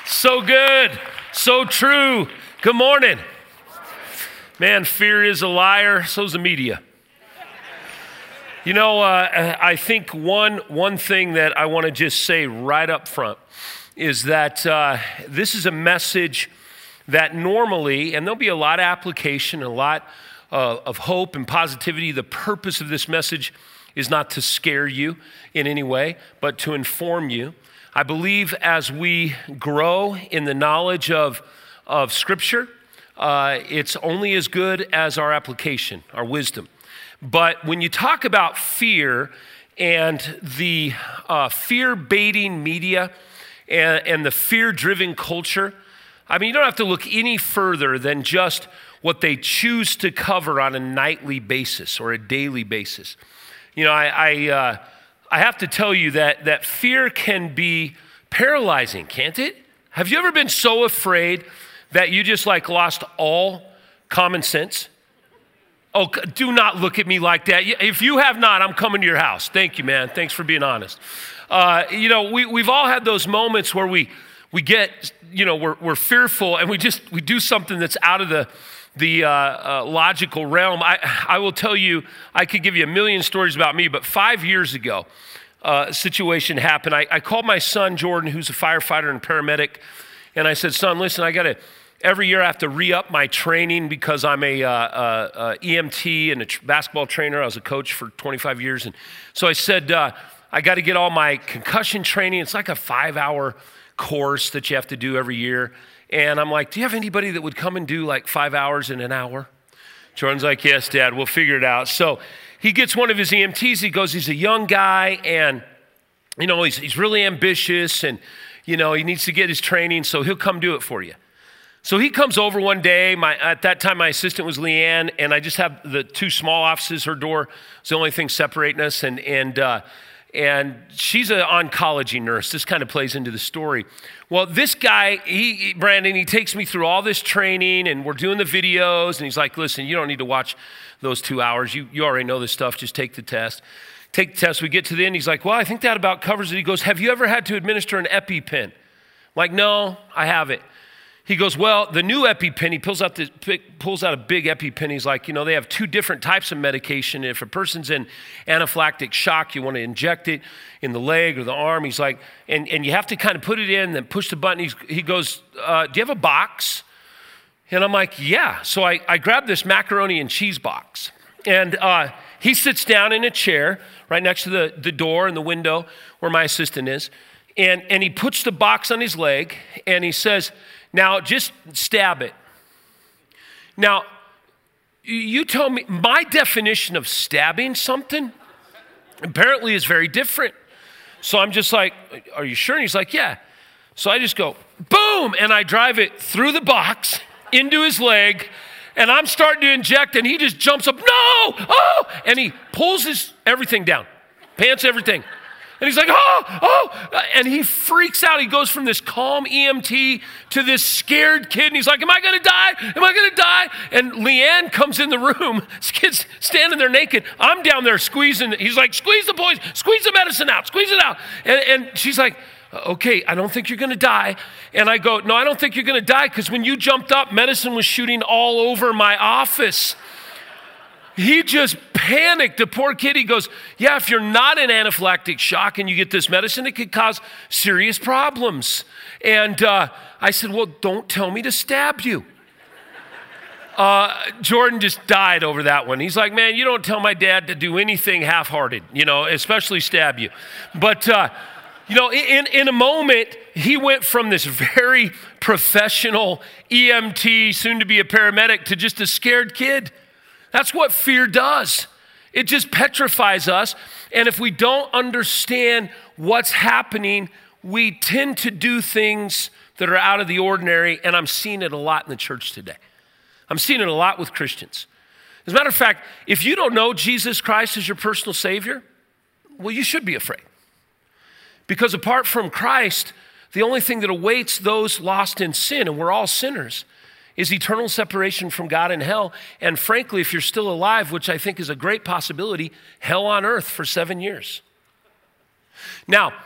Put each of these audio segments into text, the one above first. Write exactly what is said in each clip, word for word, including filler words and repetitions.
So good, so true. Good morning. Man, fear is a liar, so's the media. You know, uh, I think one, one thing that I want to just say right up front is that uh, this is a message that normally, and there'll be a lot of application, a lot uh, of hope and positivity. The purpose of this message is not to scare you in any way, but to inform you. I believe as we grow in the knowledge of, of Scripture, uh, it's only as good as our application, our wisdom. But when you talk about fear and the uh, fear-baiting media and, and the fear-driven culture, I mean, you don't have to look any further than just what they choose to cover on a nightly basis or a daily basis. You know, I... I uh, I have to tell you that, that fear can be paralyzing, can't it? Have you ever been so afraid that you just like lost all common sense? Oh, do not look at me like that. If you have not, I'm coming to your house. Thank you, man. Thanks for being honest. Uh, you know, we, we've all had those moments where we we get, you know, we're, we're fearful and we just, we do something that's out of the the uh, uh, logical realm. I, I will tell you, I could give you a million stories about me, but five years ago, uh, a situation happened. I, I called my son, Jordan, who's a firefighter and paramedic, and I said, son, listen, I got to, every year I have to re-up my training because I'm a uh, uh, uh, E M T and a tr- basketball trainer. I was a coach for twenty-five years. And so I said, uh, I got to get all my concussion training. It's like a five-hour course that you have to do every year. And I'm like, do you have anybody that would come and do like five hours in an hour? Jordan's like, yes, Dad, we'll figure it out. So he gets one of his E M Ts. He goes, he's a young guy and, you know, he's, he's really ambitious and, you know, he needs to get his training, so he'll come do it for you. So he comes over one day. My, at that time, my assistant was Leanne, and I just have the two small offices. Her door was the only thing separating us. And, and, uh, And she's an oncology nurse. This kind of plays into the story. Well, this guy, he, Brandon, he takes me through all this training, and we're doing the videos, and he's like, listen, you don't need to watch those two hours. You, you already know this stuff. Just take the test. Take the test. We get to the end. He's like, well, I think that about covers it. He goes, have you ever had to administer an EpiPen? I'm like, no, I haven't. He goes, well, the new EpiPen, he pulls out, the, pulls out a big EpiPen. He's like, you know, they have two different types of medication. If a person's in anaphylactic shock, you want to inject it in the leg or the arm. He's like, and, and you have to kind of put it in, then push the button. He's, he goes, uh, do you have a box? And I'm like, yeah. So I, I grab this macaroni and cheese box. And uh, he sits down in a chair right next to the, the door and the window where my assistant is. And, and he puts the box on his leg, and he says, now, just stab it. Now, you tell me, my definition of stabbing something apparently is very different. So I'm just like, are you sure? And he's like, yeah. So I just go, boom, and I drive it through the box into his leg, and I'm starting to inject, and he just jumps up, no, oh, and he pulls his everything down, pants everything. And he's like, oh, oh, and he freaks out. He goes from this calm E M T to this scared kid, and he's like, am I gonna die? Am I gonna die? And Leanne comes in the room. This kid's standing there naked. I'm down there squeezing. He's like, squeeze the poison, squeeze the medicine out, squeeze it out. And, and she's like, okay, I don't think you're gonna die. And I go, no, I don't think you're gonna die, because when you jumped up, medicine was shooting all over my office. He just panicked. The poor kid, he goes, yeah, if you're not in anaphylactic shock and you get this medicine, it could cause serious problems. And uh, I said, well, don't tell me to stab you. Uh, Jordan just died over that one. He's like, man, you don't tell my dad to do anything half-hearted, you know, especially stab you. But, uh, you know, in, in a moment, he went from this very professional E M T, soon to be a paramedic, to just a scared kid. That's what fear does. It just petrifies us. And if we don't understand what's happening, we tend to do things that are out of the ordinary. And I'm seeing it a lot in the church today. I'm seeing it a lot with Christians. As a matter of fact, if you don't know Jesus Christ as your personal Savior, well, you should be afraid. Because apart from Christ, the only thing that awaits those lost in sin, and we're all sinners, is eternal separation from God in hell. And frankly, if you're still alive, which I think is a great possibility, hell on earth for seven years. Now,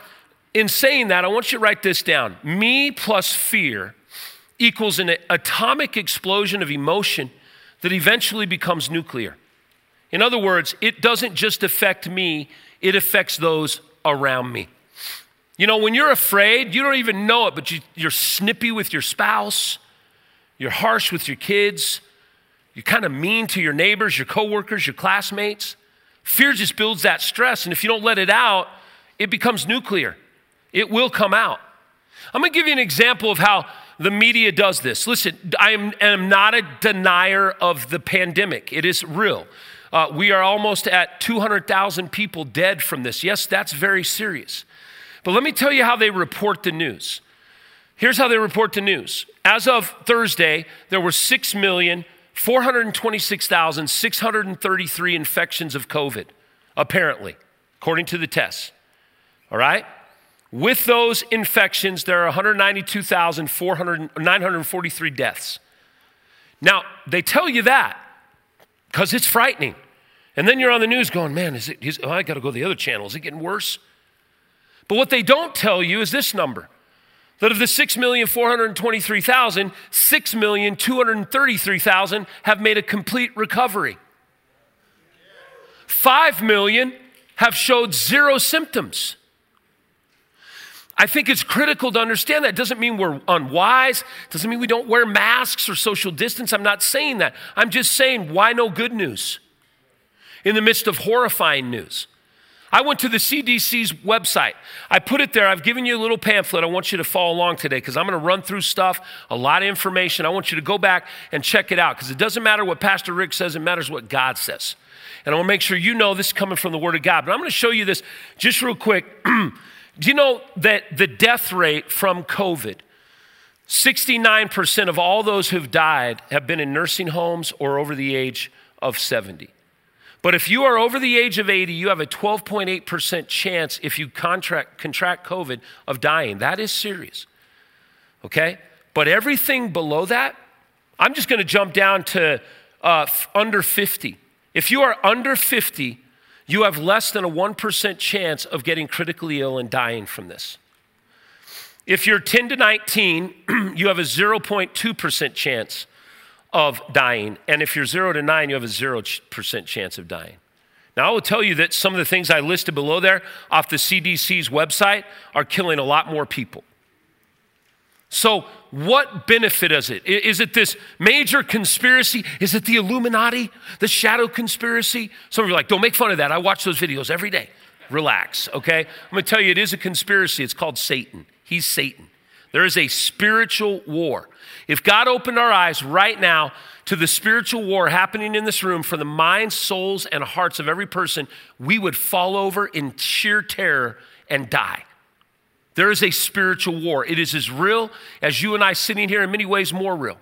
in saying that, I want you to write this down. Me plus fear equals an atomic explosion of emotion that eventually becomes nuclear. In other words, it doesn't just affect me, it affects those around me. You know, when you're afraid, you don't even know it, but you, you're snippy with your spouse, you're harsh with your kids, you're kind of mean to your neighbors, your coworkers, your classmates. Fear just builds that stress, and if you don't let it out, it becomes nuclear. It will come out. I'm going to give you an example of how the media does this. Listen, I am, am not a denier of the pandemic. It is real. Uh, we are almost at two hundred thousand people dead from this. Yes, that's very serious. But let me tell you how they report the news. Here's how they report the news. As of Thursday, there were six million four hundred twenty-six thousand six hundred thirty-three infections of COVID, apparently, according to the tests. All right? With those infections, there are one hundred ninety-two thousand nine hundred forty-three deaths. Now, they tell you that because it's frightening. And then you're on the news going, man, is it, is, oh, I got to go to the other channel. Is it getting worse? But what they don't tell you is this number, that of the six million four hundred twenty-three thousand, six million two hundred thirty-three thousand have made a complete recovery. five million have showed zero symptoms. I think it's critical to understand that. It doesn't mean we're unwise. It doesn't mean we don't wear masks or social distance. I'm not saying that. I'm just saying, why no good news in the midst of horrifying news? I went to the C D C's website. I put it there. I've given you a little pamphlet. I want you to follow along today because I'm going to run through stuff, a lot of information. I want you to go back and check it out because it doesn't matter what Pastor Rick says. It matters what God says. And I want to make sure you know this is coming from the Word of God. But I'm going to show you this just real quick. Do you know that the death rate from COVID, sixty-nine percent of all those who've died have been in nursing homes or over the age of seventy? But if you are over the age of eighty, you have a twelve point eight percent chance if you contract, contract COVID of dying. That is serious, okay? But everything below that, I'm just going to jump down to uh, under fifty. If you are under fifty, you have less than a one percent chance of getting critically ill and dying from this. If you're ten to nineteen, you have a zero point two percent chance of dying. And if you're zero to nine, you have a zero percent chance of dying. Now, I will tell you that some of the things I listed below there off the C D C's website are killing a lot more people. So what benefit is it? Is it this major conspiracy? Is it the Illuminati, the shadow conspiracy? Some of you are like, don't make fun of that. I watch those videos every day. Relax, okay? I'm going to tell you, it is a conspiracy. It's called Satan. He's Satan. There is a spiritual war. If God opened our eyes right now to the spiritual war happening in this room for the minds, souls, and hearts of every person, we would fall over in sheer terror and die. There is a spiritual war. It is as real as you and I sitting here, in many ways more real.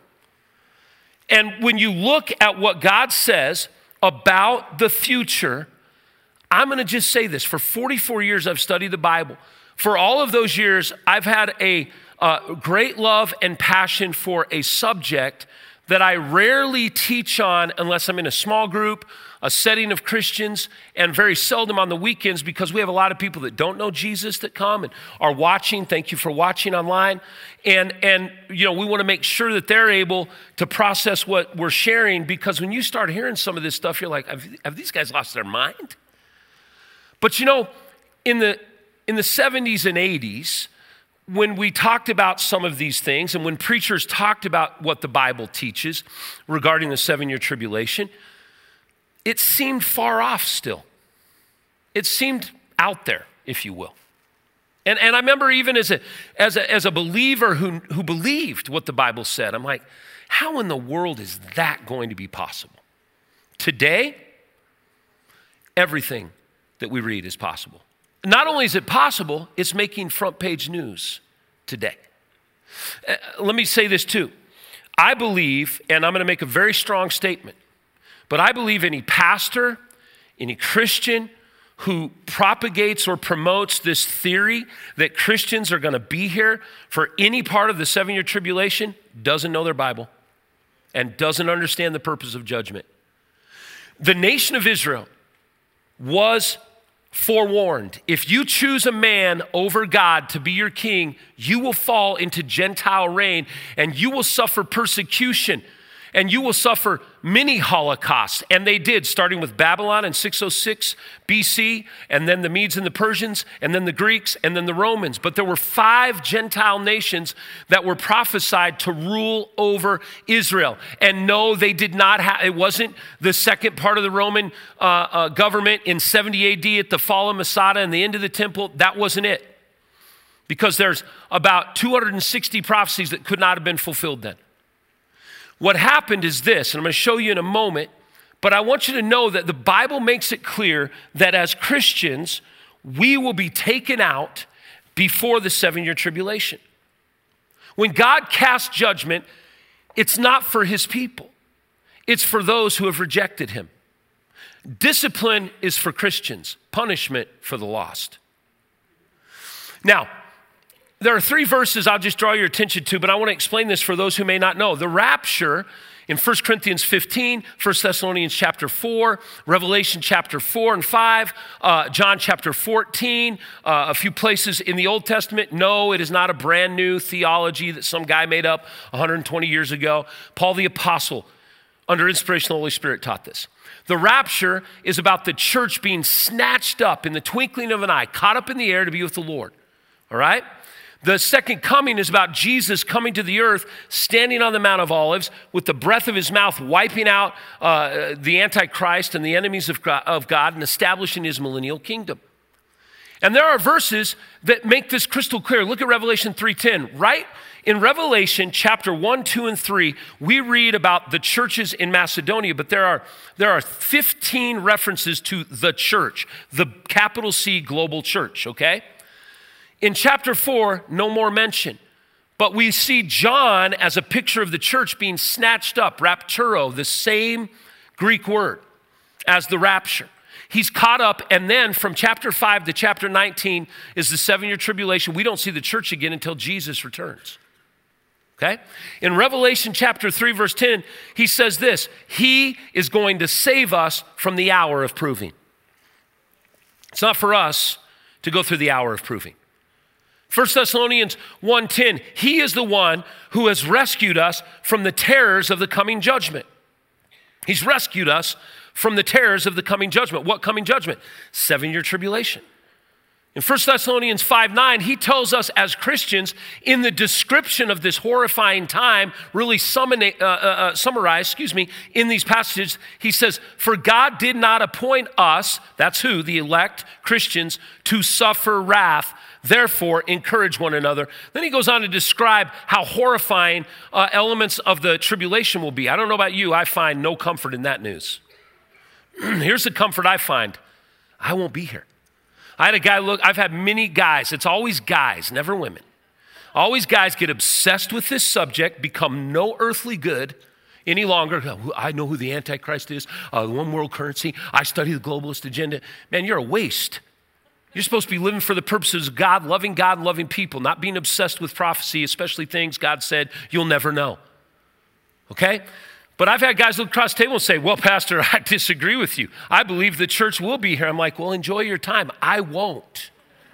And when you look at what God says about the future, I'm going to just say this. For forty-four years, I've studied the Bible. For all of those years, I've had a uh, great love and passion for a subject that I rarely teach on unless I'm in a small group, a setting of Christians, and very seldom on the weekends because we have a lot of people that don't know Jesus that come and are watching. Thank you for watching online. And, and you know, we want to make sure that they're able to process what we're sharing because when you start hearing some of this stuff, you're like, have, have these guys lost their mind? But you know, in the, in the seventies and eighties, when we talked about some of these things and when preachers talked about what the Bible teaches regarding the seven-year tribulation, it seemed far off still. It seemed out there, if you will. And, and I remember even as a, as a, as a believer who, who believed what the Bible said, I'm like, how in the world is that going to be possible? Today, everything that we read is possible. Not only is it possible, it's making front page news today. Uh, let me say this too. I believe, and I'm going to make a very strong statement, but I believe any pastor, any Christian who propagates or promotes this theory that Christians are going to be here for any part of the seven-year tribulation doesn't know their Bible and doesn't understand the purpose of judgment. The nation of Israel was forewarned, if you choose a man over God to be your king, you will fall into Gentile reign and you will suffer persecution and you will suffer many holocausts. And they did, starting with Babylon in six oh six B C, and then the Medes and the Persians, and then the Greeks, and then the Romans. But there were five Gentile nations that were prophesied to rule over Israel. And no, they did not have, it wasn't the second part of the Roman uh, uh, government in seventy A D at the fall of Masada and the end of the temple. That wasn't it. Because there's about two hundred sixty prophecies that could not have been fulfilled then. What happened is this, and I'm going to show you in a moment, but I want you to know that the Bible makes it clear that as Christians, we will be taken out before the seven-year tribulation. When God casts judgment, it's not for his people. It's for those who have rejected him. Discipline is for Christians, punishment for the lost. Now, there are three verses I'll just draw your attention to, but I want to explain this for those who may not know. The rapture in First Corinthians fifteen, First Thessalonians chapter four, Revelation chapter four and five, uh, John chapter fourteen, uh, a few places in the Old Testament. No, it is not a brand new theology that some guy made up one hundred twenty years ago. Paul the Apostle, under inspiration of the Holy Spirit, taught this. The rapture is about the church being snatched up in the twinkling of an eye, caught up in the air to be with the Lord, all right? The second coming is about Jesus coming to the earth, standing on the Mount of Olives with the breath of his mouth, wiping out uh, the Antichrist and the enemies of God, of God and establishing his millennial kingdom. And there are verses that make this crystal clear. Look at Revelation three ten. Right in Revelation chapter one, two, and three, we read about the churches in Macedonia, but there are, there are fifteen references to the church, the capital C global church, okay? In chapter four, no more mention. But we see John as a picture of the church being snatched up, rapturo, the same Greek word as the rapture. He's caught up, and then from chapter five to chapter nineteen is the seven-year tribulation. We don't see the church again until Jesus returns. Okay? In Revelation chapter three, verse ten, he says this, he is going to save us from the hour of proving. It's not for us to go through the hour of proving. First Thessalonians one ten, he is the one who has rescued us from the terrors of the coming judgment. He's rescued us from the terrors of the coming judgment. What coming judgment? Seven-year tribulation. In First Thessalonians five nine, he tells us as Christians in the description of this horrifying time, really summon, uh, uh, uh, summarize, excuse me, in these passages, he says, for God did not appoint us, that's who, the elect Christians, to suffer wrath. Therefore, encourage one another. Then he goes on to describe how horrifying uh, elements of the tribulation will be. I don't know about you, I find no comfort in that news. Here's the comfort I find. I won't be here. I had a guy look, I've had many guys, it's always guys, never women. Always guys get obsessed with this subject, become no earthly good any longer. I know who the Antichrist is, uh, the one world currency, I study the globalist agenda. Man, you're a waste. You're supposed to be living for the purposes of God, loving God and loving people, not being obsessed with prophecy, especially things God said you'll never know. Okay? But I've had guys look across the table and say, well, Pastor, I disagree with you. I believe the church will be here. I'm like, well, enjoy your time. I won't.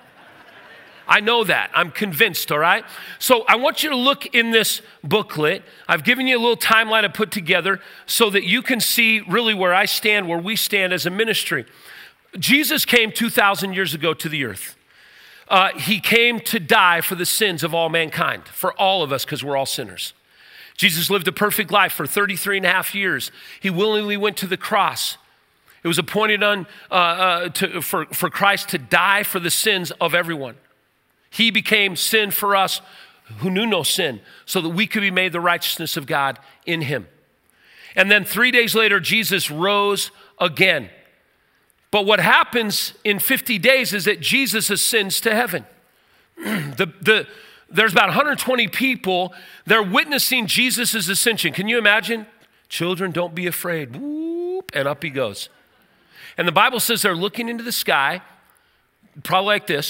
I know that. I'm convinced, all right? So I want you to look in this booklet. I've given you a little timeline to put together so that you can see really where I stand, where we stand as a ministry. Jesus came two thousand years ago to the earth. Uh, he came to die for the sins of all mankind, for all of us, because we're all sinners. Jesus lived a perfect life for thirty-three and a half years. He willingly went to the cross. It was appointed on, uh, uh, to, for, for Christ to die for the sins of everyone. He became sin for us who knew no sin, so that we could be made the righteousness of God in him. And then three days later, Jesus rose again. But what happens in fifty days is that Jesus ascends to heaven. the, the, there's about one hundred twenty people. They're witnessing Jesus' ascension. Can you imagine? Children, don't be afraid. Whoop, and up he goes. And the Bible says they're looking into the sky, probably like this.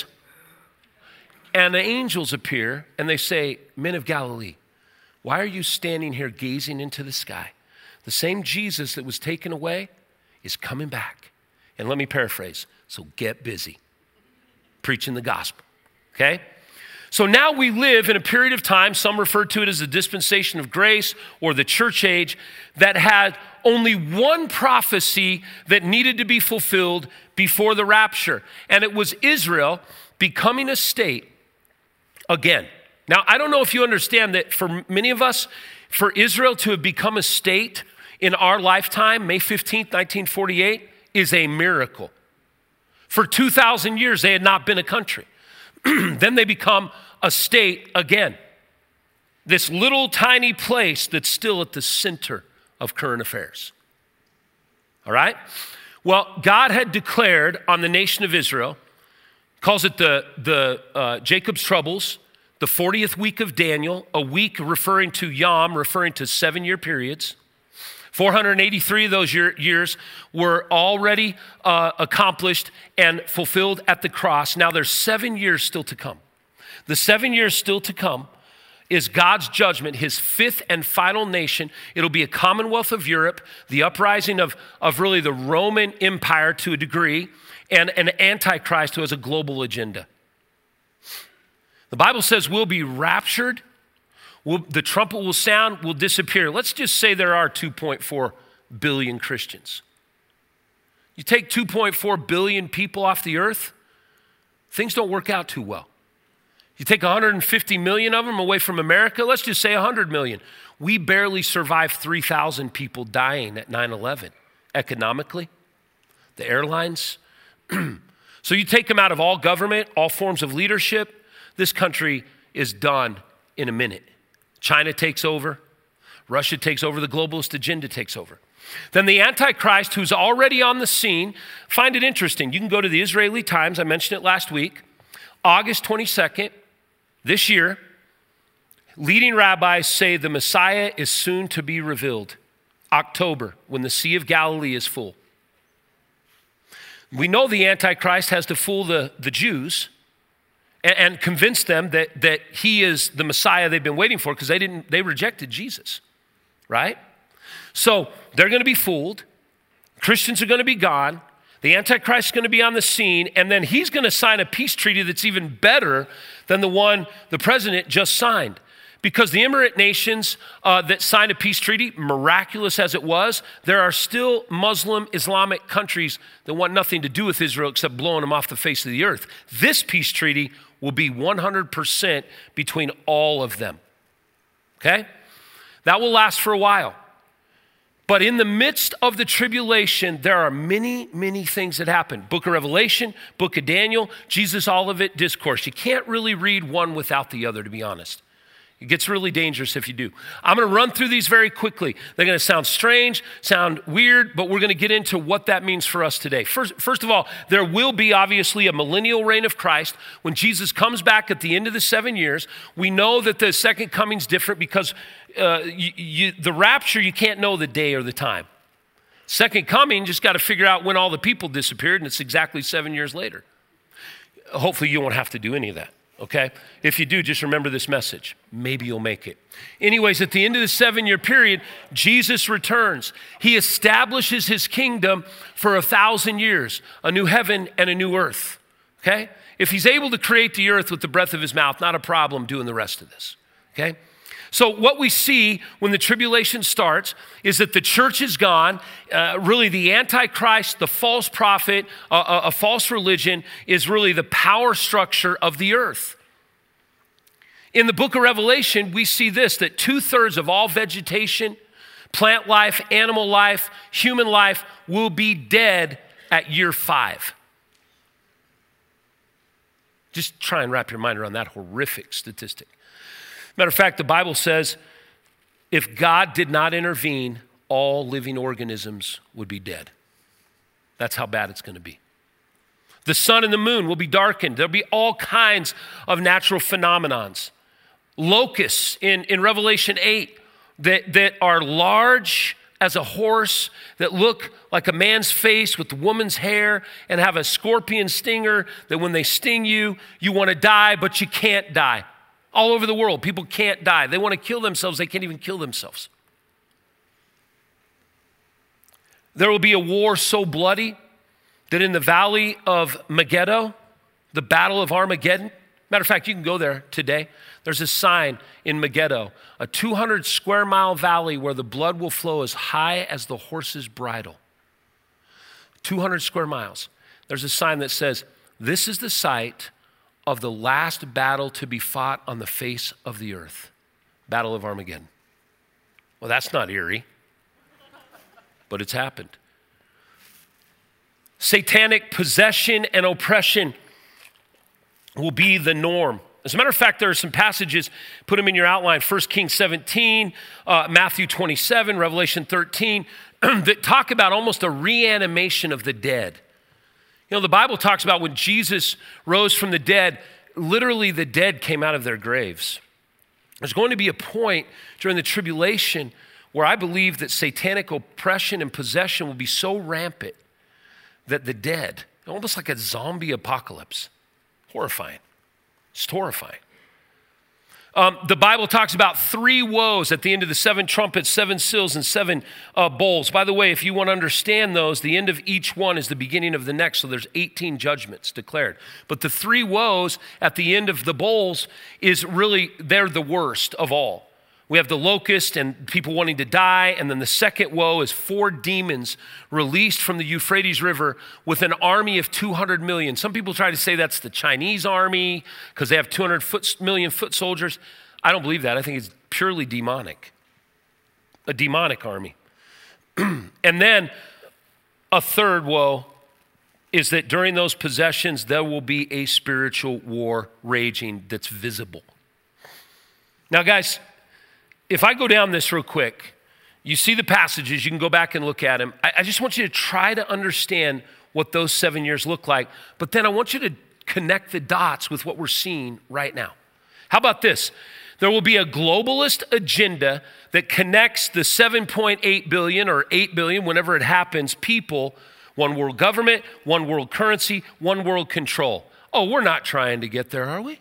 And the angels appear and they say, men of Galilee, why are you standing here gazing into the sky? The same Jesus that was taken away is coming back. And let me paraphrase, So get busy preaching the gospel, okay? So now we live in a period of time, some refer to it as the dispensation of grace or the church age, that had only one prophecy that needed to be fulfilled before the rapture. And it was Israel becoming a state again. Now, I don't know if you understand that for many of us, for Israel to have become a state in our lifetime, May fifteenth, nineteen forty-eight, is a miracle. For two thousand years, they had not been a country. Then they become a state again. This little tiny place that's still at the center of current affairs. All right? Well, God had declared on the nation of Israel, calls it the, the uh, Jacob's troubles, the fortieth week of Daniel, a week referring to Yom, referring to seven-year periods. four hundred eighty-three of those year, years were already uh, accomplished and fulfilled at the cross. Now there's seven years still to come. The seven years still to come is God's judgment, his fifth and final nation. It'll be a commonwealth of Europe, the uprising of, of really the Roman Empire to a degree, and an antichrist who has a global agenda. The Bible says we'll be raptured. We'll, the trumpet will sound, we'll disappear. Let's just say there are two point four billion Christians. You take two point four billion people off the earth, things don't work out too well. You take one hundred fifty million of them away from America, let's just say one hundred million. We barely survived three thousand people dying at nine eleven economically, the airlines. So you take them out of all government, all forms of leadership, this country is done in a minute. China takes over. Russia takes over. The globalist agenda takes over. Then the Antichrist, who's already on the scene, find it interesting. You can go to the Israeli Times. I mentioned it last week. August twenty-second, this year, leading rabbis say the Messiah is soon to be revealed. October, when the Sea of Galilee is full. We know the Antichrist has to fool the, the Jews and convince them that, that he is the Messiah they've been waiting for, because they didn't, they rejected Jesus, right? So they're going to be fooled. Christians are going to be gone. The Antichrist is going to be on the scene, and then he's going to sign a peace treaty that's even better than the one the president just signed. Because the Emirate nations uh, that signed a peace treaty, miraculous as it was, there are still Muslim Islamic countries that want nothing to do with Israel except blowing them off the face of the earth. This peace treaty will be one hundred percent between all of them, okay? That will last for a while. But in the midst of the tribulation, there are many, many things that happen. Book of Revelation, Book of Daniel, Jesus Olivet Discourse. You can't really read one without the other, to be honest. It gets really dangerous if you do. I'm going to run through these very quickly. They're going to sound strange, sound weird, but we're going to get into what that means for us today. First, first of all, there will be obviously a millennial reign of Christ. When Jesus comes back at the end of the seven years, we know that the second coming's different because uh, you, you, the rapture, you can't know the day or the time. Second coming, just got to figure out when all the people disappeared, and it's exactly seven years later. Hopefully you won't have to do any of that. Okay? If you do, just remember this message. Maybe you'll make it. Anyways, at the end of the seven-year period, Jesus returns. He establishes his kingdom for a thousand years, a new heaven and a new earth. Okay? If he's able to create the earth with the breath of his mouth, not a problem doing the rest of this. Okay? So what we see when the tribulation starts is that the church is gone. Uh, really, the Antichrist, the false prophet, uh, a, a false religion is really the power structure of the earth. In the book of Revelation, we see this, that two-thirds of all vegetation, plant life, animal life, human life will be dead at year five. Just try and wrap your mind around that horrific statistic. Matter of fact, the Bible says if God did not intervene, all living organisms would be dead. That's how bad it's going to be. The sun and the moon will be darkened. There'll be all kinds of natural phenomenons. Locusts in, in Revelation eight that, that are large as a horse, that look like a man's face with the woman's hair, and have a scorpion stinger that when they sting you, you want to die, but you can't die. All over the world, people can't die. They want to kill themselves. They can't even kill themselves. There will be a war so bloody that in the valley of Megiddo, the battle of Armageddon, matter of fact, you can go there today. There's a sign in Megiddo, a two hundred square mile valley where the blood will flow as high as the horse's bridle. two hundred square miles. There's a sign that says, this is the site of the last battle to be fought on the face of the earth. Battle of Armageddon. Well, that's not eerie, but it's happened. Satanic possession and oppression will be the norm. As a matter of fact, there are some passages, put them in your outline, First Kings seventeen, uh, Matthew twenty-seven, Revelation thirteen, that talk about almost a reanimation of the dead. You know, the Bible talks about when Jesus rose from the dead, literally the dead came out of their graves. There's going to be a point during the tribulation where I believe that satanic oppression and possession will be so rampant that the dead, almost like a zombie apocalypse, horrifying. It's horrifying. Um, the Bible talks about three woes at the end of the seven trumpets, seven seals, and seven uh, bowls. By the way, if you want to understand those, the end of each one is the beginning of the next. So there's eighteen judgments declared. But the three woes at the end of the bowls is really, they're the worst of all. We have the locust and people wanting to die. And then the second woe is four demons released from the Euphrates River with an army of two hundred million. Some people try to say that's the Chinese army because they have two hundred million foot soldiers. I don't believe that. I think it's purely demonic, a demonic army. And then a third woe is that during those possessions, there will be a spiritual war raging that's visible. Now, guys, if I go down this real quick, you see the passages, you can go back and look at them. I, I just want you to try to understand what those seven years look like, but then I want you to connect the dots with what we're seeing right now. How about this? There will be a globalist agenda that connects the seven point eight billion or eight billion, whenever it happens, people, one world government, one world currency, one world control. Oh, we're not trying to get there, are we?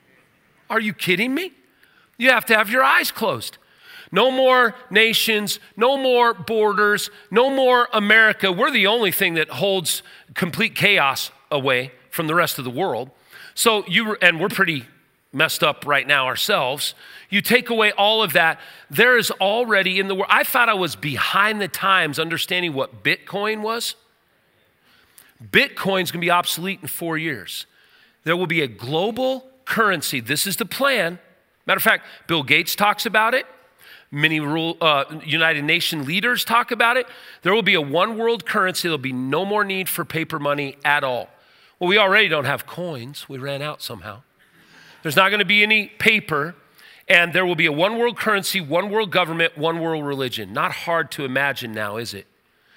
Are you kidding me? You have to have your eyes closed. No more nations, no more borders, no more America. We're the only thing that holds complete chaos away from the rest of the world. So you, and we're pretty messed up right now ourselves. You take away all of that, there is already in the world. I thought I was behind the times understanding what Bitcoin was. Bitcoin's gonna be obsolete in four years. There will be a global currency. This is the plan. Matter of fact, Bill Gates talks about it. Many rule, uh, United Nations leaders talk about it. There will be a one world currency. There'll be no more need for paper money at all. Well, we already don't have coins. We ran out somehow. There's not going to be any paper, and there will be a one world currency, one world government, one world religion. Not hard to imagine now, is it?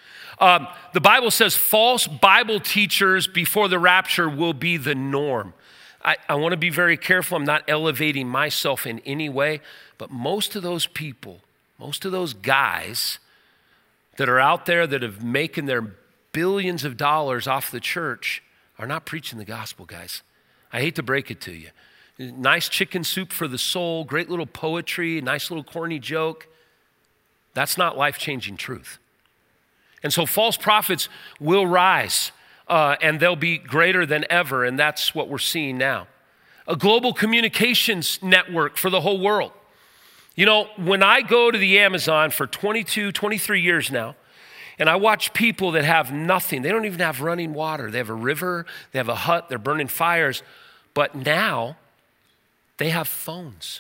Um, the Bible says false Bible teachers before the rapture will be the norm. I, I want to be very careful. I'm not elevating myself in any way, but most of those people, most of those guys that are out there that have making their billions of dollars off the church are not preaching the gospel, guys. I hate to break it to you. Nice chicken soup for the soul, great little poetry, nice little corny joke. That's not life-changing truth. And so false prophets will rise. Uh, and they'll be greater than ever, and that's what we're seeing now. A global communications network for the whole world. You know, when I go to the Amazon for twenty-two, twenty-three years now, and I watch people that have nothing, they don't even have running water. They have a river, they have a hut, they're burning fires, but now they have phones.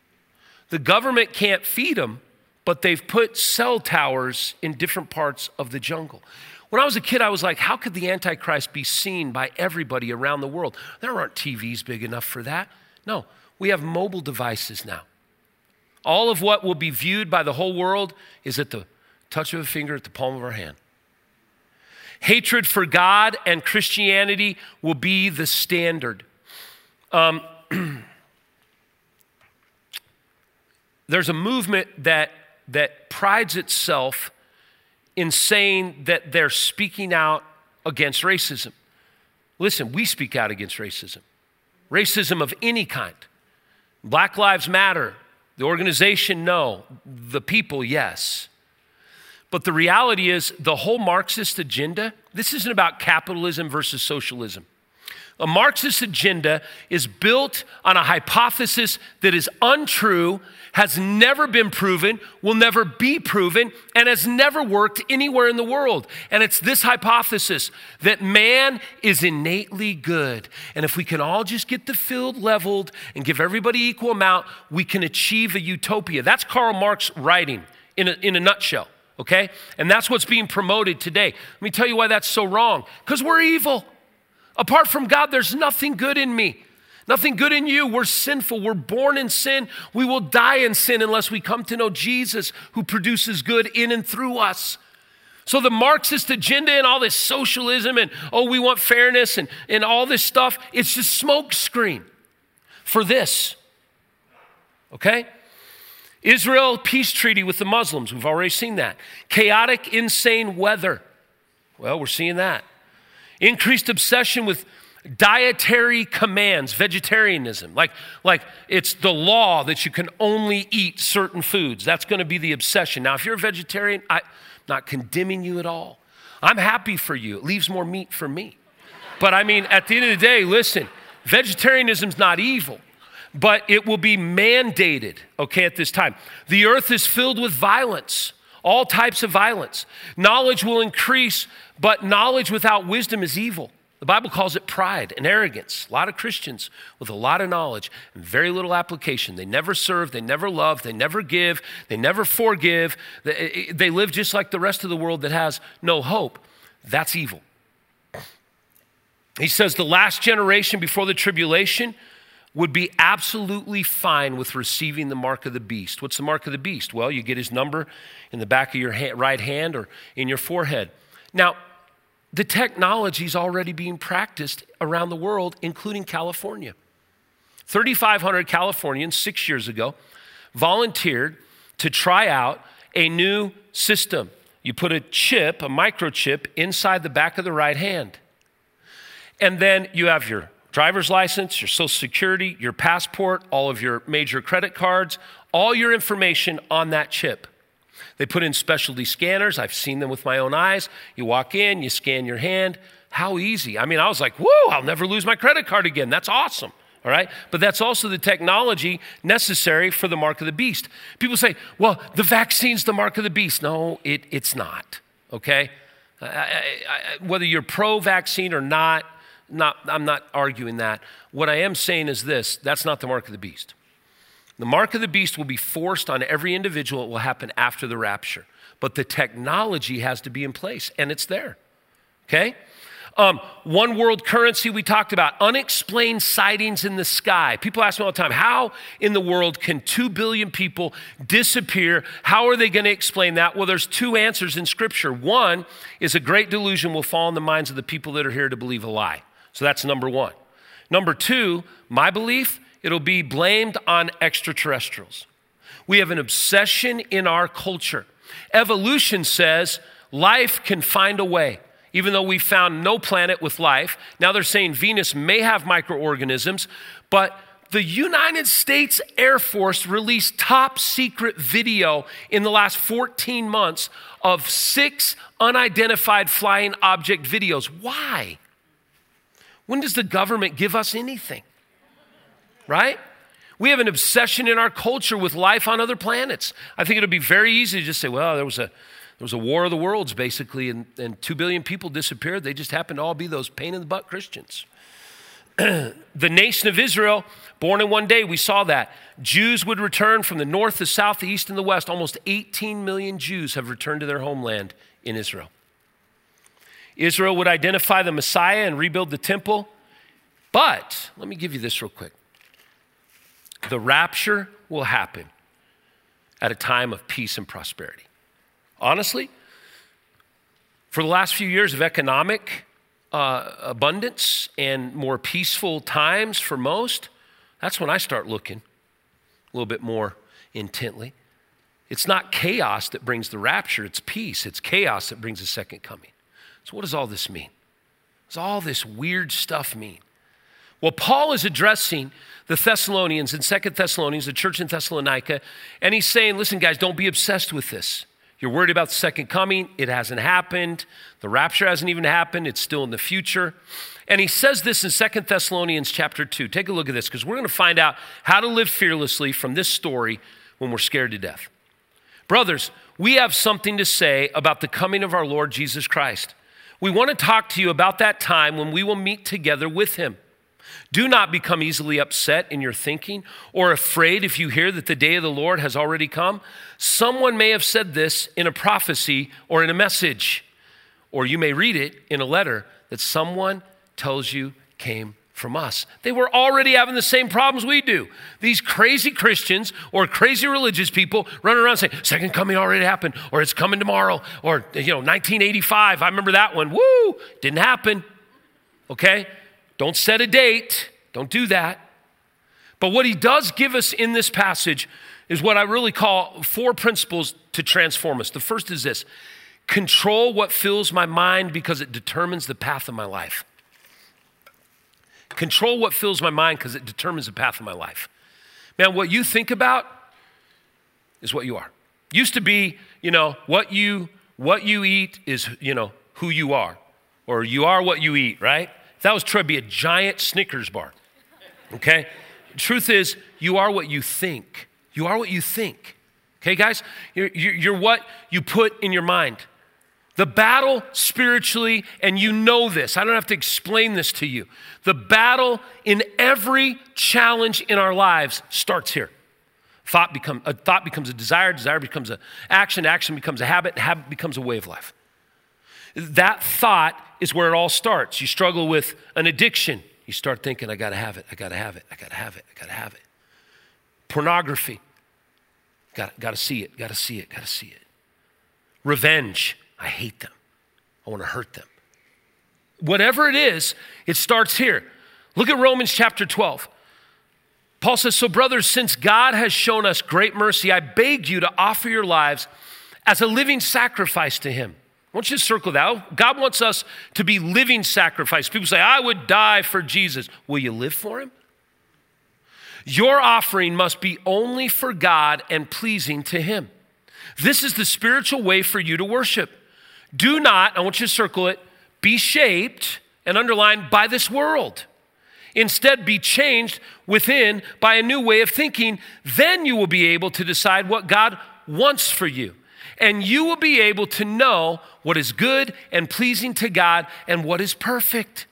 The government can't feed them, but they've put cell towers in different parts of the jungle. When I was a kid, I was like, how could the Antichrist be seen by everybody around the world? There aren't T Vs big enough for that. No, we have mobile devices now. All of what will be viewed by the whole world is at the touch of a finger, at the palm of our hand. Hatred for God and Christianity will be the standard. Um, there's a movement that, that prides itself in saying that they're speaking out against racism. Listen, we speak out against racism. Racism of any kind. Black Lives Matter. The organization, no. The people, yes. But the reality is the whole Marxist agenda This isn't about capitalism versus socialism. A Marxist agenda is built on a hypothesis that is untrue, has never been proven, will never be proven, and has never worked anywhere in the world. And it's this hypothesis that man is innately good. And if we can all just get the field leveled and give everybody equal amount, we can achieve a utopia. That's Karl Marx writing in a, in a nutshell, okay? And that's what's being promoted today. Let me tell you why that's so wrong. Because we're evil. Apart from God, there's nothing good in me. Nothing good in you. We're sinful. We're born in sin. We will die in sin unless we come to know Jesus, who produces good in and through us. So the Marxist agenda and all this socialism and, oh, we want fairness and, and all this stuff, it's just smoke screen for this. Okay? Israel peace treaty with the Muslims. We've already seen that. Chaotic, insane weather. Well, we're seeing that. Increased obsession with dietary commands, vegetarianism. Like, like it's the law that you can only eat certain foods. That's going to be the obsession. Now, if you're a vegetarian, I'm not condemning you at all. I'm happy for you. It leaves more meat for me. But I mean, at the end of the day, listen, vegetarianism's not evil, but it will be mandated, okay, at this time. The earth is filled with violence, all types of violence. Knowledge will increase, but knowledge without wisdom is evil. The Bible calls it pride and arrogance. A lot of Christians with a lot of knowledge and very little application. They never serve, they never love, they never give, they never forgive. They, they live just like the rest of the world that has no hope. That's evil. He says the last generation before the tribulation would be absolutely fine with receiving the mark of the beast. What's the mark of the beast? Well, you get his number in the back of your ha- right hand or in your forehead. Now, the technology is already being practiced around the world, including California. thirty-five hundred Californians six years ago volunteered to try out a new system. You put a chip, a microchip, inside the back of the right hand. And then you have your driver's license, your social security, your passport, all of your major credit cards, all your information on that chip. They put in specialty scanners. I've seen them with my own eyes. You walk in, you scan your hand. How easy. I mean, I was like, whoa, I'll never lose my credit card again. That's awesome, all right? But that's also the technology necessary for the mark of the beast. People say, well, the vaccine's the mark of the beast. No, it, it's not, okay? I, I, I, whether you're pro-vaccine or not, not, I'm not arguing that. What I am saying is this, that's not the mark of the beast. The mark of the beast will be forced on every individual. It will happen after the rapture. But the technology has to be in place, and it's there, okay? Um, one world currency we talked about, unexplained sightings in the sky. People ask me all the time, how in the world can two billion people disappear? How are they going to explain that? Well, there's two answers in Scripture. One is a great delusion will fall in the minds of the people that are here to believe a lie. So that's number one. Number two, my belief, it'll be blamed on extraterrestrials. We have an obsession in our culture. Evolution says life can find a way. Even though we found no planet with life, now they're saying Venus may have microorganisms, but the United States Air Force released top secret video in the last fourteen months of six unidentified flying object videos. Why? When does the government give us anything? Right? We have an obsession in our culture with life on other planets. I think it'll be very easy to just say, well, there was a there was a war of the worlds, basically, and, and two billion people disappeared. They just happened to all be those pain-in-the-butt Christians. The nation of Israel, born in one day, we saw that. Jews would return from the north, the south, the east, and the west. Almost eighteen million Jews have returned to their homeland in Israel. Israel would identify the Messiah and rebuild the temple. But, let me give you this real quick. The rapture will happen at a time of peace and prosperity. Honestly, for the last few years of economic uh, abundance and more peaceful times for most, that's when I start looking a little bit more intently. It's not chaos that brings the rapture, it's peace. It's chaos that brings the second coming. So what does all this mean? What does all this weird stuff mean? Well, Paul is addressing the Thessalonians in Second Thessalonians, the church in Thessalonica, and he's saying, listen, guys, don't be obsessed with this. You're worried about the second coming. It hasn't happened. The rapture hasn't even happened. It's still in the future. And he says this in Second Thessalonians chapter two. Take a look at this, because we're going to find out how to live fearlessly from this story when we're scared to death. Brothers, we have something to say about the coming of our Lord Jesus Christ. We want to talk to you about that time when we will meet together with him. Do not become easily upset in your thinking or afraid if you hear that the day of the Lord has already come. Someone may have said this in a prophecy or in a message, or you may read it in a letter that someone tells you came from us. They were already having the same problems we do. These crazy Christians or crazy religious people running around saying, second coming already happened, or it's coming tomorrow, or, you know, nineteen eighty-five, I remember that one. Woo, didn't happen. Okay? Don't set a date. Don't do that. But what he does give us in this passage is what I really call four principles to transform us. The first is this: control what fills my mind because it determines the path of my life. Control what fills my mind because it determines the path of my life. Man, what you think about is what you are. Used to be, you know, what you what you eat is, you know, who you are. Or you are what you eat, right? If that was true, it'd be a giant Snickers bar, okay? Truth is, you are what you think. You are what you think, okay, guys? You're, you're what you put in your mind. The battle spiritually, and you know this, I don't have to explain this to you. The battle in every challenge in our lives starts here. Thought, become, a thought becomes a desire, desire becomes an action, action becomes a habit, habit becomes a way of life. That thought is where it all starts. You struggle with an addiction. You start thinking, I gotta have it, I gotta have it, I gotta have it, I gotta have it. Pornography. Gotta, gotta see it, gotta see it, gotta see it. Revenge. I hate them. I want to hurt them. Whatever it is, it starts here. Look at Romans chapter twelve. Paul says, so brothers, since God has shown us great mercy, I beg you to offer your lives as a living sacrifice to him. I want you to circle that. God wants us to be living sacrifice. People say, I would die for Jesus. Will you live for him? Your offering must be only for God and pleasing to him. This is the spiritual way for you to worship. Do not, I want you to circle it, be shaped and underlined by this world. Instead, be changed within by a new way of thinking. Then you will be able to decide what God wants for you. And you will be able to know what is good and pleasing to God and what is perfect.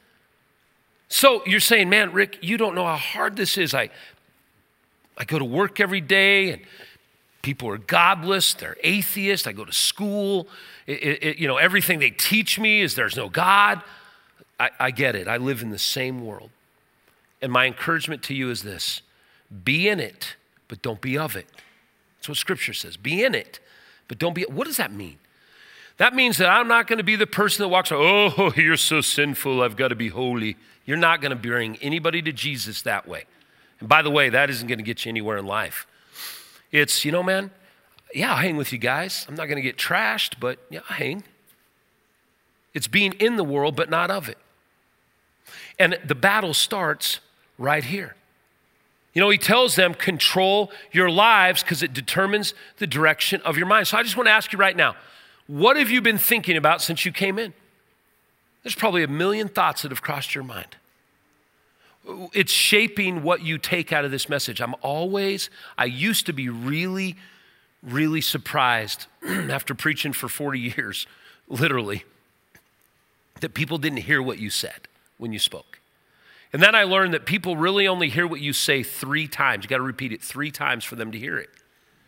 So you're saying, man, Rick, you don't know how hard this is. I, I go to work every day and people are godless, they're atheists. I go to school. It, it, you know, everything they teach me is there's no God. I, I get it. I live in the same world. And my encouragement to you is this: be in it, but don't be of it. That's what Scripture says. Be in it, but don't be. What does that mean? That means that I'm not going to be the person that walks around, oh, you're so sinful, I've got to be holy. You're not going to bring anybody to Jesus that way. And by the way, that isn't going to get you anywhere in life. It's, you know, man, yeah, I'll hang with you guys. I'm not going to get trashed, but yeah, I'll hang. It's being in the world, but not of it. And the battle starts right here. You know, he tells them, control your lives because it determines the direction of your mind. So I just want to ask you right now, what have you been thinking about since you came in? There's probably a million thoughts that have crossed your mind. It's shaping what you take out of this message. I'm always, I used to be really, really surprised after preaching for forty years, literally, that people didn't hear what you said when you spoke. And then I learned that people really only hear what you say three times. You got to repeat it three times for them to hear it.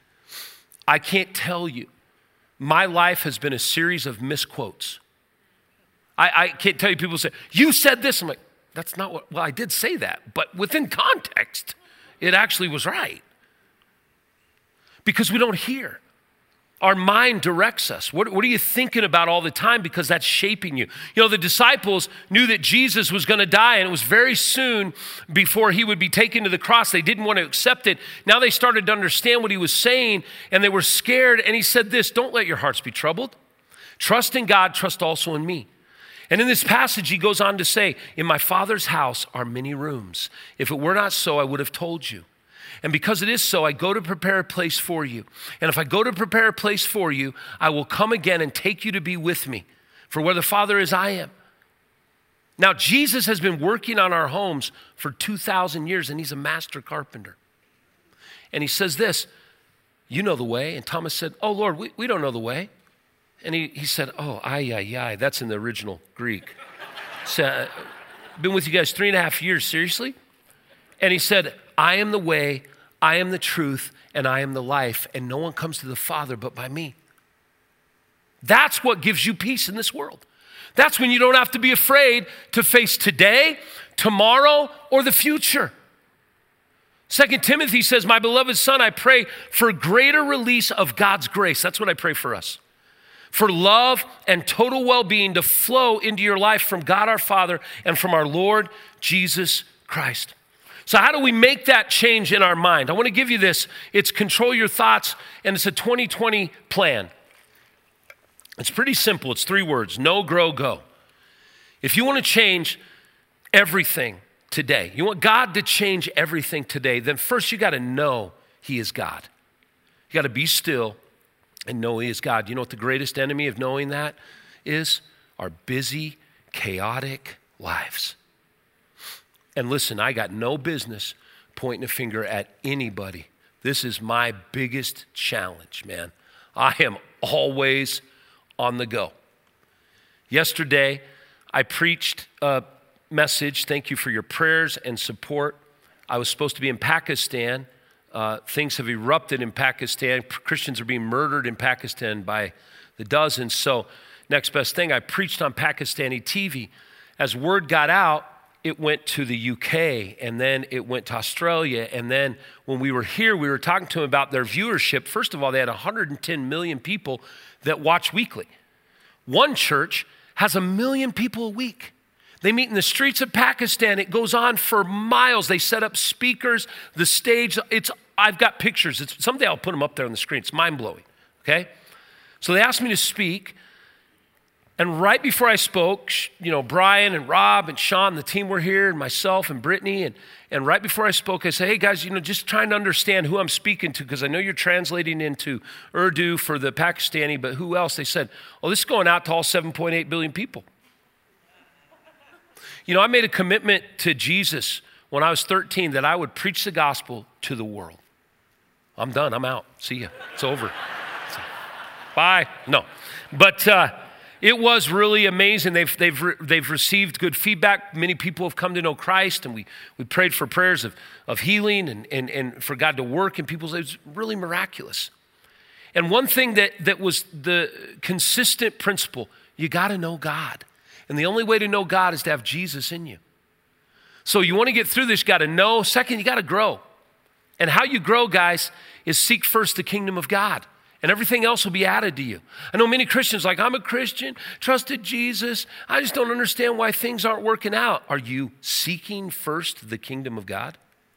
I can't tell you. My life has been a series of misquotes. I, I can't tell you, people say, you said this. I'm like, that's not what, well, I did say that. But within context, it actually was right. Because we don't hear. Our mind directs us. What, what are you thinking about all the time? Because that's shaping you. You know, the disciples knew that Jesus was going to die, and it was very soon before he would be taken to the cross. They didn't want to accept it. Now they started to understand what he was saying, and they were scared. And he said this, don't let your hearts be troubled. Trust in God, trust also in me. And in this passage, he goes on to say, in my Father's house are many rooms. If it were not so, I would have told you. And because it is so, I go to prepare a place for you. And if I go to prepare a place for you, I will come again and take you to be with me. For where the Father is, I am. Now, Jesus has been working on our homes for two thousand years, and he's a master carpenter. And he says this, you know the way. And Thomas said, oh, Lord, we, we don't know the way. And he, he said, oh, ay, ay, ay. That's in the original Greek. So, uh, been with you guys three and a half years, seriously? And he said, I am the way, I am the truth, and I am the life, and no one comes to the Father but by me. That's what gives you peace in this world. That's when you don't have to be afraid to face today, tomorrow, or the future. Second Timothy says, my beloved son, I pray for greater release of God's grace. That's what I pray for us. For love and total well-being to flow into your life from God our Father and from our Lord Jesus Christ. So how do we make that change in our mind? I want to give you this. It's control your thoughts, and it's a twenty twenty plan. It's pretty simple. It's three words: know, grow, go. If you want to change everything today, you want God to change everything today, then first you got to know he is God. You got to be still and know he is God. You know what the greatest enemy of knowing that is? Our busy, chaotic lives. And listen, I got no business pointing a finger at anybody. This is my biggest challenge, man. I am always on the go. Yesterday, I preached a message. Thank you for your prayers and support. I was supposed to be in Pakistan. Uh, things have erupted in Pakistan. Christians are being murdered in Pakistan by the dozens. So next best thing, I preached on Pakistani T V. As word got out, it went to the U K, and then it went to Australia. And then when we were here, we were talking to them about their viewership. First of all, they had one hundred ten million people that watch weekly. One church has a million people a week. They meet in the streets of Pakistan. It goes on for miles. They set up speakers, the stage. It's, I've got pictures. It's, someday I'll put them up there on the screen. It's mind-blowing, okay? So they asked me to speak. And right before I spoke, you know, Brian and Rob and Sean, the team were here, and myself and Brittany. And, and right before I spoke, I said, hey, guys, you know, just trying to understand who I'm speaking to, because I know you're translating into Urdu for the Pakistani, but who else? They said, oh, this is going out to all seven point eight billion people. You know, I made a commitment to Jesus when I was thirteen that I would preach the gospel to the world. I'm done. I'm out. See ya. It's over. Bye. No. But... uh It was really amazing. They've, they've, re, they've received good feedback. Many people have come to know Christ, and we, we prayed for prayers of, of healing and, and, and for God to work in people's lives. It was really miraculous. And one thing that, that was the consistent principle, you got to know God. And the only way to know God is to have Jesus in you. So you want to get through this, you got to know. Second, you got to grow. And how you grow, guys, is seek first the kingdom of God. And everything else will be added to you. I know many Christians like, I'm a Christian, trusted Jesus. I just don't understand why things aren't working out. Are you seeking first the kingdom of God?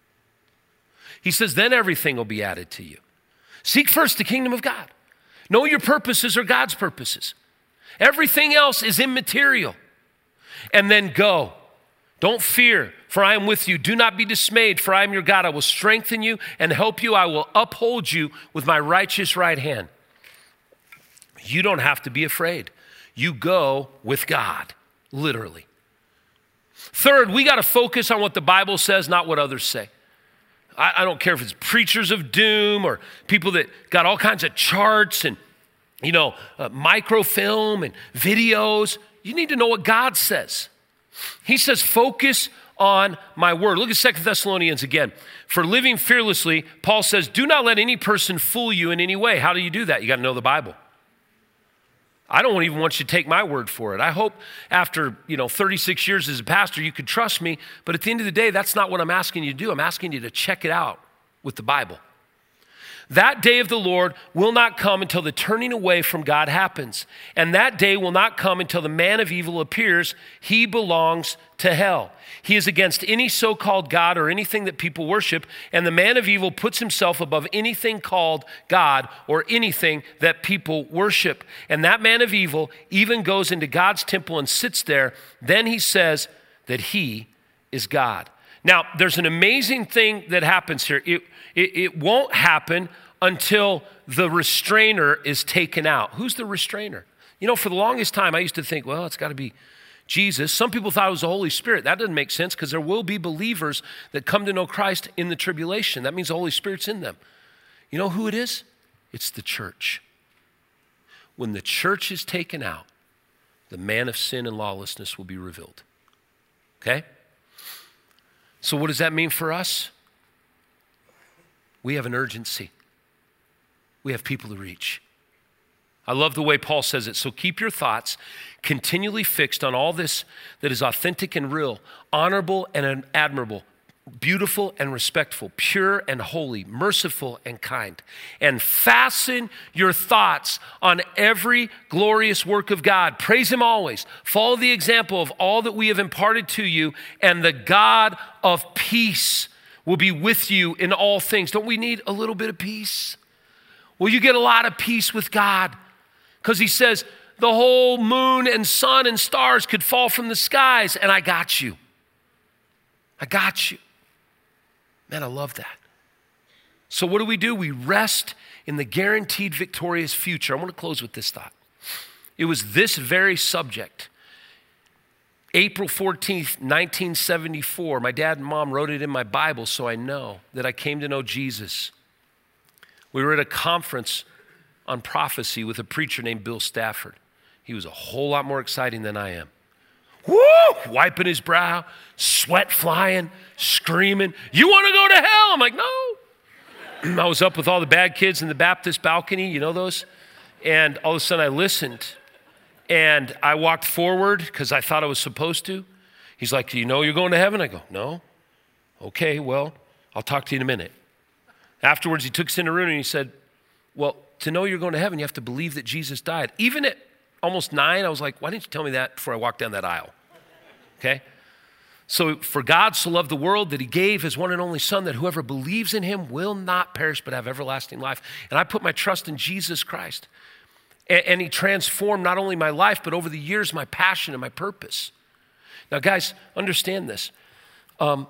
He says, then everything will be added to you. Seek first the kingdom of God. Know your purposes are God's purposes. Everything else is immaterial. And then go. Don't fear, for I am with you. Do not be dismayed, for I am your God. I will strengthen you and help you. I will uphold you with my righteous right hand. You don't have to be afraid. You go with God, literally. Third, we got to focus on what the Bible says, not what others say. I, I don't care if it's preachers of doom or people that got all kinds of charts and, you know, uh, microfilm and videos. You need to know what God says. He says, focus on my word. Look at Second Thessalonians again. For living fearlessly, Paul says, do not let any person fool you in any way. How do you do that? You got to know the Bible. I don't even want you to take my word for it. I hope after, you know, thirty-six years as a pastor, you could trust me. But at the end of the day, that's not what I'm asking you to do. I'm asking you to check it out with the Bible. That day of the Lord will not come until the turning away from God happens. And that day will not come until the man of evil appears. He belongs to hell. He is against any so-called God or anything that people worship. And the man of evil puts himself above anything called God or anything that people worship. And that man of evil even goes into God's temple and sits there. Then he says that he is God. Now, there's an amazing thing that happens here. It, It, it won't happen until the restrainer is taken out. Who's the restrainer? You know, for the longest time, I used to think, well, it's got to be Jesus. Some people thought it was the Holy Spirit. That doesn't make sense because there will be believers that come to know Christ in the tribulation. That means the Holy Spirit's in them. You know who it is? It's the church. When the church is taken out, the man of sin and lawlessness will be revealed. Okay? So what does that mean for us? We have an urgency. We have people to reach. I love the way Paul says it. So keep your thoughts continually fixed on all this that is authentic and real, honorable and admirable, beautiful and respectful, pure and holy, merciful and kind. And fasten your thoughts on every glorious work of God. Praise him always. Follow the example of all that we have imparted to you, and the God of peace will be with you in all things. Don't we need a little bit of peace? Well, you get a lot of peace with God because he says the whole moon and sun and stars could fall from the skies, and I got you. I got you. Man, I love that. So what do we do? We rest in the guaranteed victorious future. I want to close with this thought. It was this very subject. April fourteenth, nineteen seventy-four, my dad and mom wrote it in my Bible so I know that I came to know Jesus. We were at a conference on prophecy with a preacher named Bill Stafford. He was a whole lot more exciting than I am. Woo! Wiping his brow, sweat flying, screaming, "You want to go to hell?" I'm like, no. I was up with all the bad kids in the Baptist balcony, you know those? And all of a sudden I listened, and I walked forward because I thought I was supposed to. He's like, "Do you know you're going to heaven?" I go, "No." "Okay, well, I'll talk to you in a minute." Afterwards, he took us in a room and he said, "Well, to know you're going to heaven, you have to believe that Jesus died." Even at almost nine, I was like, why didn't you tell me that before I walked down that aisle? Okay? So for God so loved the world that he gave his one and only son, that whoever believes in him will not perish but have everlasting life. And I put my trust in Jesus Christ. And, and he transformed not only my life, but over the years, my passion and my purpose. Now, guys, understand this. Um,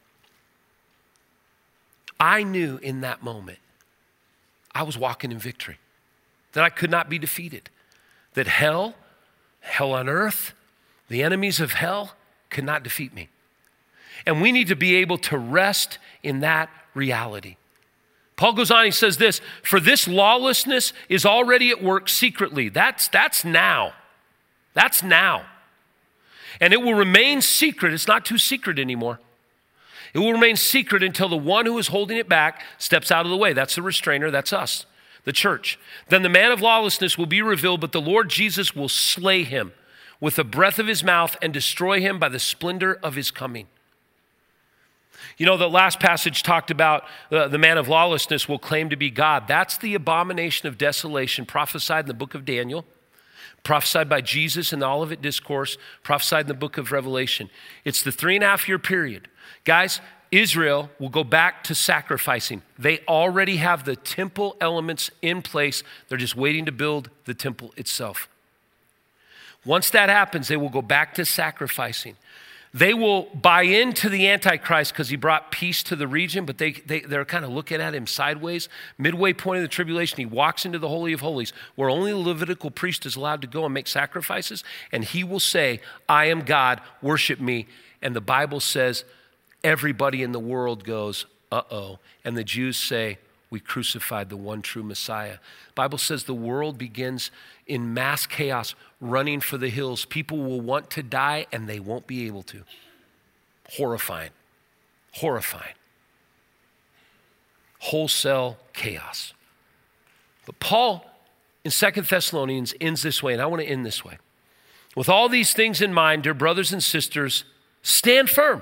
I knew in that moment I was walking in victory, that I could not be defeated, that hell, hell on earth, the enemies of hell could not defeat me. And we need to be able to rest in that reality. Paul goes on, he says this, "For this lawlessness is already at work secretly." That's, that's now. That's now. "And it will remain secret." It's not too secret anymore. "It will remain secret until the one who is holding it back steps out of the way." That's the restrainer, that's us, the church. "Then the man of lawlessness will be revealed, but the Lord Jesus will slay him with the breath of his mouth and destroy him by the splendor of his coming." You know, the last passage talked about uh, the man of lawlessness will claim to be God. That's the abomination of desolation prophesied in the book of Daniel, prophesied by Jesus in the Olivet Discourse, prophesied in the book of Revelation. It's the three and a half year period. Guys, Israel will go back to sacrificing. They already have the temple elements in place. They're just waiting to build the temple itself. Once that happens, they will go back to sacrificing. They will buy into the Antichrist because he brought peace to the region, but they, they, they're kind of looking at him sideways. Midway point of the tribulation, he walks into the Holy of Holies, where only the Levitical priest is allowed to go and make sacrifices, and he will say, "I am God, worship me." And the Bible says, everybody in the world goes, uh-oh. And the Jews say, "We crucified the one true Messiah." The Bible says the world begins in mass chaos, running for the hills. People will want to die and they won't be able to. Horrifying. Horrifying. Wholesale chaos. But Paul in Second Thessalonians ends this way, and I want to end this way. "With all these things in mind, dear brothers and sisters, stand firm.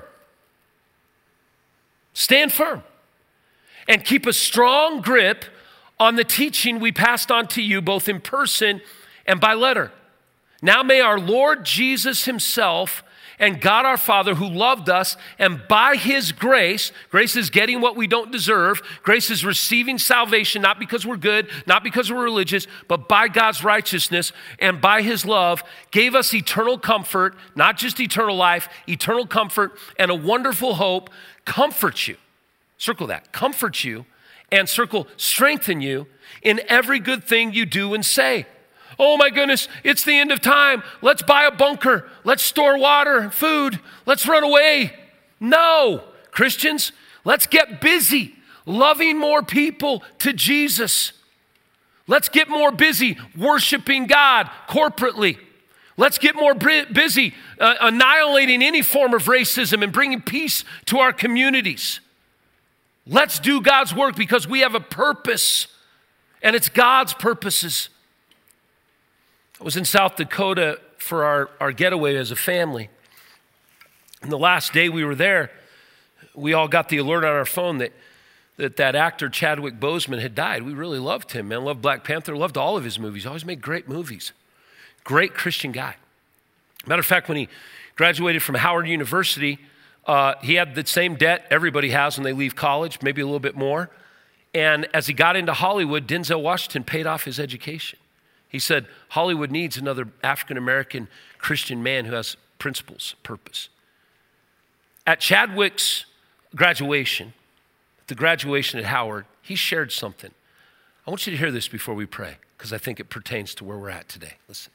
Stand firm. And keep a strong grip on the teaching we passed on to you, both in person and by letter. Now may our Lord Jesus himself and God our Father, who loved us, and by his grace, grace is getting what we don't deserve, grace is receiving salvation, not because we're good, not because we're religious, but by God's righteousness and by his love, gave us eternal comfort, not just eternal life, eternal comfort and a wonderful hope, comfort you. Circle that, comfort you And circle, strengthen you in every good thing you do and say. Oh my goodness, it's the end of time. Let's buy a bunker. Let's store water and food. Let's run away. No, Christians, let's get busy loving more people to Jesus. Let's get more busy worshiping God corporately. Let's get more busy uh, annihilating any form of racism and bringing peace to our communities. Let's do God's work because we have a purpose, and it's God's purposes. I was in South Dakota for our, our getaway as a family. And the last day we were there, we all got the alert on our phone that that, that actor Chadwick Boseman had died. We really loved him, man. Loved Black Panther, loved all of his movies. He always made great movies. Great Christian guy. Matter of fact, when he graduated from Howard University, uh, he had the same debt everybody has when they leave college, maybe a little bit more. And as he got into Hollywood, Denzel Washington paid off his education. He said, Hollywood needs another African-American Christian man who has principles, purpose. At Chadwick's graduation, the graduation at Howard, he shared something. I want you to hear this before we pray, because I think it pertains to where we're at today. Listen.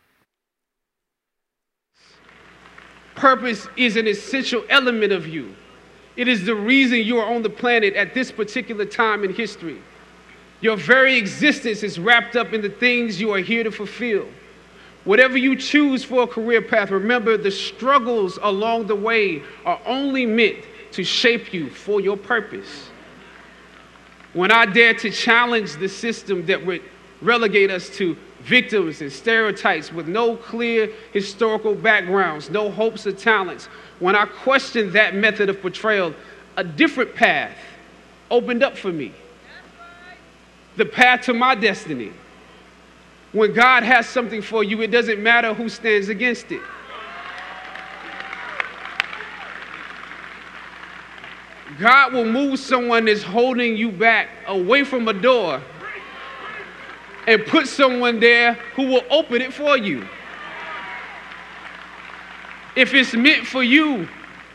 Purpose is an essential element of you. It is the reason you are on the planet at this particular time in history. Your very existence is wrapped up in the things you are here to fulfill. Whatever you choose for a career path, remember the struggles along the way are only meant to shape you for your purpose. When I dare to challenge the system that would relegate us to victims and stereotypes with no clear historical backgrounds, no hopes or talents, when I questioned that method of portrayal, a different path opened up for me. The path to my destiny. When God has something for you, it doesn't matter who stands against it. God will move someone that's holding you back away from a door and put someone there who will open it for you. If it's meant for you,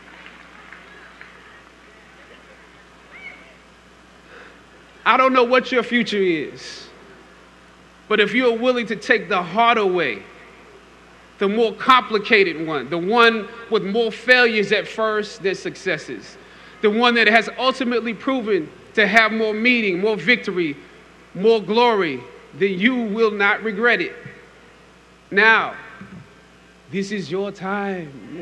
I don't know what your future is, but if you're willing to take the harder way, the more complicated one, the one with more failures at first than successes, the one that has ultimately proven to have more meaning, more victory, more glory, then you will not regret it. Now, this is your time.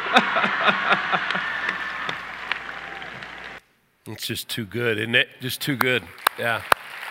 It's just too good, isn't it? Just too good. Yeah.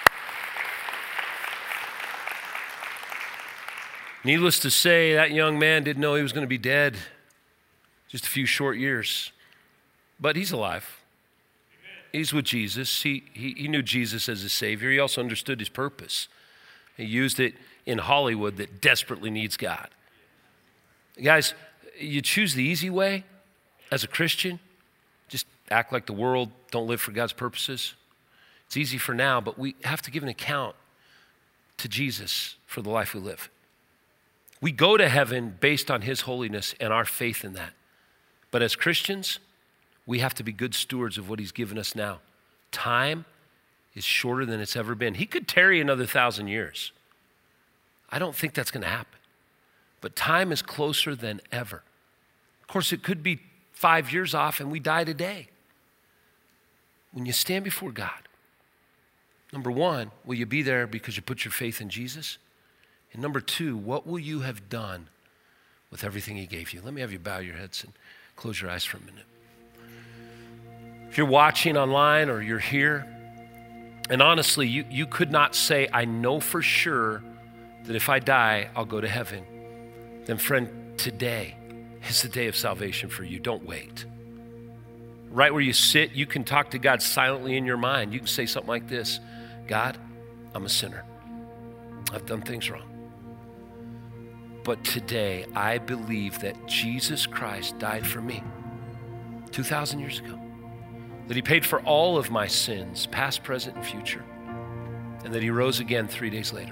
Needless to say, that young man didn't know he was going to be dead just a few short years. But he's alive. He's with Jesus. He, he, he knew Jesus as his Savior. He also understood his purpose. He used it in Hollywood that desperately needs God. Guys, you choose the easy way as a Christian. Just act like the world, don't live for God's purposes. It's easy for now, but we have to give an account to Jesus for the life we live. We go to heaven based on his holiness and our faith in that. But as Christians, we have to be good stewards of what he's given us now. Time is shorter than it's ever been. He could tarry another thousand years. I don't think that's going to happen. But time is closer than ever. Of course, it could be five years off and we die today. When you stand before God, number one, will you be there because you put your faith in Jesus? And number two, what will you have done with everything he gave you? Let me have you bow your heads and close your eyes for a minute. If you're watching online or you're here, and honestly, you, you could not say, I know for sure that if I die, I'll go to heaven, then friend, today is the day of salvation for you. Don't wait. Right where you sit, you can talk to God silently in your mind. You can say something like this: God, I'm a sinner. I've done things wrong. But today, I believe that Jesus Christ died for me two thousand years ago, that he paid for all of my sins, past, present, and future, and that he rose again three days later.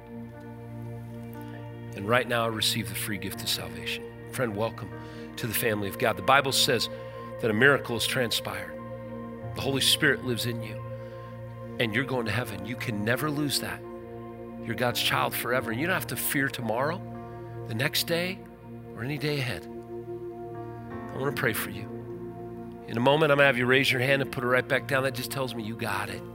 And right now, I receive the free gift of salvation. Friend, welcome to the family of God. The Bible says that a miracle has transpired. The Holy Spirit lives in you. and you're going to heaven. You can never lose that. You're God's child forever, and you don't have to fear tomorrow, the next day, or any day ahead. I want to pray for you. In a moment, I'm going to have you raise your hand and put it right back down. That just tells me you got it.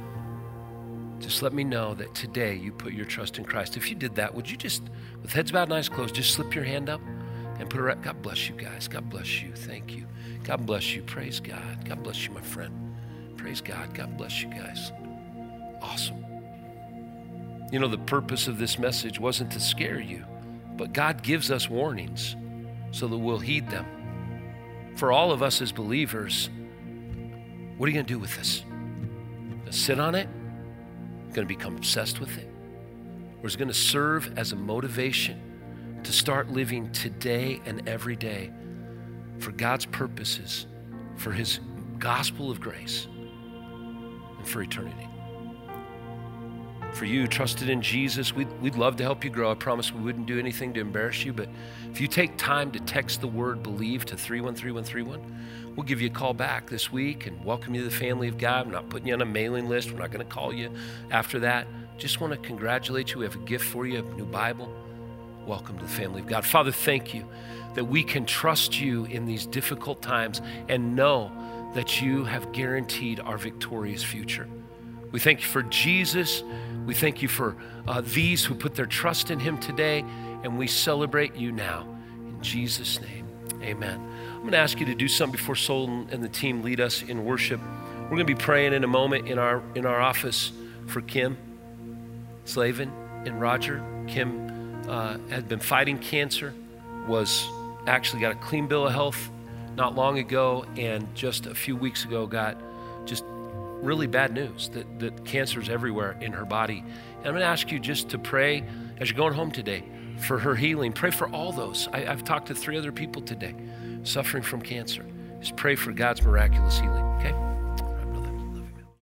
Just let me know that today you put your trust in Christ. If you did that, would you just, with heads bowed and eyes closed, just slip your hand up and put it right? God bless you guys. God bless you. Thank you. God bless you. Praise God. God bless you, my friend. Praise God. God bless you guys. Awesome. You know, the purpose of this message wasn't to scare you, but God gives us warnings so that we'll heed them. For all of us as believers, what are you going to do with this? Gonna sit on it? Going to become obsessed with it? Or is it going to serve as a motivation to start living today and every day for God's purposes, for his gospel of grace, and for eternity? For you, trusted in Jesus, we'd, we'd love to help you grow. I promise we wouldn't do anything to embarrass you, but if you take time to text the word BELIEVE to three one three one three one, we'll give you a call back this week and welcome you to the family of God. I'm not putting you on a mailing list. We're not going to call you after that. Just want to congratulate you. We have a gift for you, a new Bible. Welcome to the family of God. Father, thank you that we can trust you in these difficult times and know that you have guaranteed our victorious future. We thank you for Jesus. We thank you for uh, these who put their trust in him today, and we celebrate you now. In Jesus' name, amen. I'm going to ask you to do something before Sol and the team lead us in worship. We're going to be praying in a moment in our in our office for Kim Slavin and Roger. Kim uh, had been fighting cancer, was actually got a clean bill of health not long ago, and just a few weeks ago got just really bad news that, that cancer is everywhere in her body. And I'm going to ask you just to pray as you're going home today for her healing. Pray for all those. I, I've talked to three other people today suffering from cancer. Just pray for God's miraculous healing, okay?